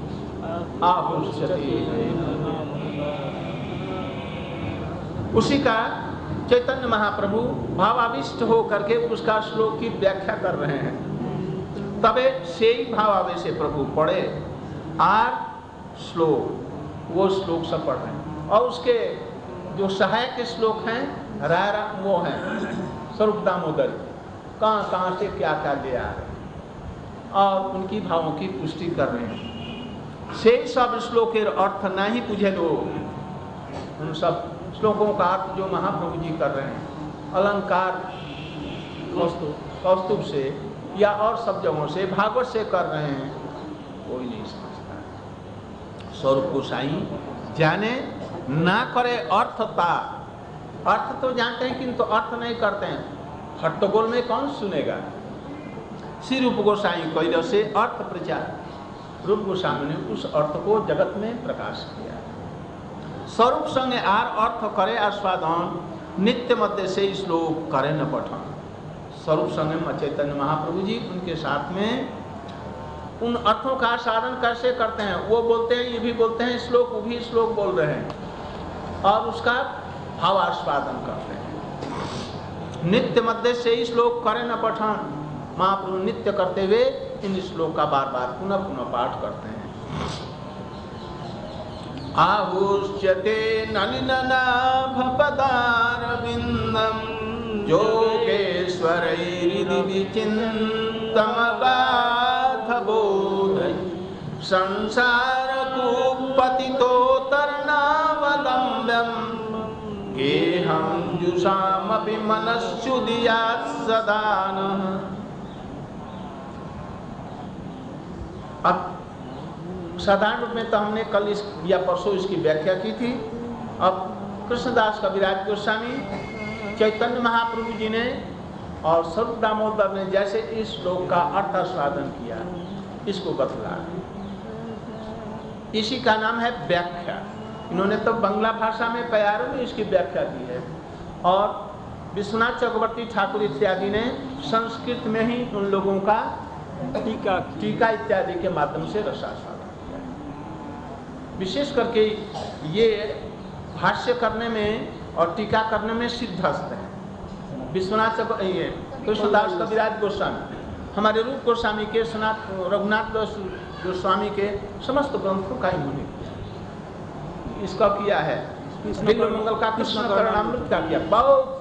उसी का चैतन्य महाप्रभु भावाविष्ट हो करके उसका श्लोक की व्याख्या कर रहे हैं। तबे से ही भावावेश से प्रभु पढ़े और श्लोक, वो श्लोक सब पढ़ रहे हैं। और उसके जो सहायक श्लोक हैं राय वो हैं स्वरूप दामोदर, कहाँ कहाँ से क्या क्या ले आ रहे हैं और उनकी भावों की पुष्टि कर रहे हैं। से सब श्लोकेर अर्थ नहीं बुझे लोग, उन सब श्लोकों का अर्थ जो महाप्रभु जी कर रहे हैं अलंकार कौस्तुभ से या और सब जगहों से भागवत से कर रहे हैं, कोई नहीं समझता। स्वरूप गोसाई जाने ना करे अर्थता, अर्थ तो जानते हैं किंतु अर्थ नहीं करते हैं। हट्टगोल में कौन सुनेगा। श्री रूप गोसाई कैल से अर्थ प्रचार, रूप गोस्वामी ने उस अर्थ को जगत में प्रकाश किया। स्वरूप संगे आर अर्थ करे आस्वादन, नित्य मध्य से श्लोक करे न पठन। स्वरूप संगे चैतन्य महाप्रभु जी उनके साथ में उन अर्थों का साधन कैसे करते हैं, वो बोलते हैं, ये भी बोलते हैं श्लोक, वो भी श्लोक बोल रहे हैं और उसका भावास्वादन करते हैं। नित्य मध्य से ही श्लोक करे न पठन, महाप्रभु नित्य करते हुए इन श्लोक का बार बार पुनः पुनः पाठ करते हैं। आहुष्यते नलिननाभ पदारविंदम योगेश्वरैरिदि विचिन्तमगाध बोधै संसारकूपतितोतर्णावलम्ब्यं गेहं जुषामपि मनश्चुदियात् सदा नः। अब साधारण रूप में तो हमने कल या परसों इसकी व्याख्या की थी। अब कृष्णदास कविराज गोस्वामी चैतन्य महाप्रभु जी ने और स्वरूप दामोदर ने जैसे इस श्लोक का अर्थास्वादन किया, इसको बतला, इसी का नाम है व्याख्या। इन्होंने तो बंगला भाषा में प्यारों में इसकी व्याख्या दी है और विश्वनाथ चक्रवर्ती ठाकुर इत्यादि ने संस्कृत में ही उन लोगों का टीका इत्यादि के माध्यम से रसास्वादन किया है। विशेष करके ये भाष्य करने में और टीका करने में सिद्धस्त है विश्वनाथ चक्रवर्ती, कृष्णदास कविराज गोस्वामी, हमारे रूप गोस्वामी के, रघुनाथ गोस्वामी के समस्त ग्रंथों का इन्होंने किया। इसका किया है बिल्व मंगल का, कृष्ण करणामृत का किया, बहुत